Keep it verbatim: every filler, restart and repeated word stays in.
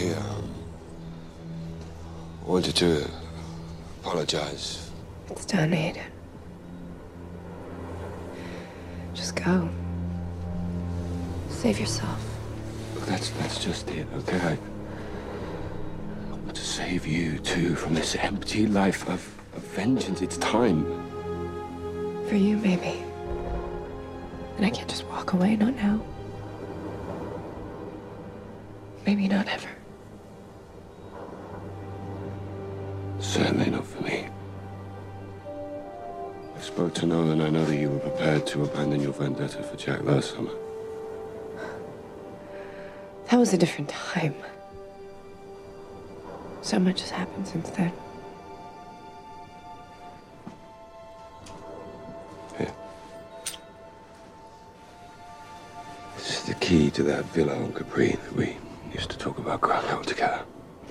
here. I wanted to apologize. It's done, Aiden. Just go. Save yourself. Look, that's that's just it, okay? I, I want to save you too from this empty life of, of vengeance. It's time. For you, maybe. And I can't just walk away, not now. Maybe not ever. Certainly not for me. I spoke to Nolan. I know that you were prepared to abandon your vendetta for Jack last summer. That was a different time. So much has happened since then. Here. This is the key to that villa on Capri that we used to talk about growing up together.